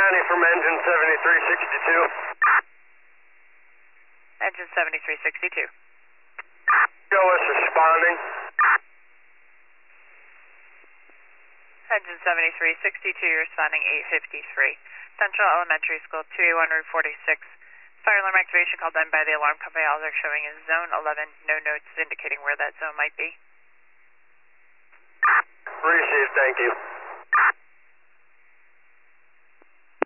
County from engine 7362. Engine 7362. Show us responding. Engine 7362, you're responding 853. Central Elementary School, 2A1 Route 46. Fire alarm activation called in by the alarm company. All they're showing is zone 11. No notes indicating where that zone might be. Received, thank you.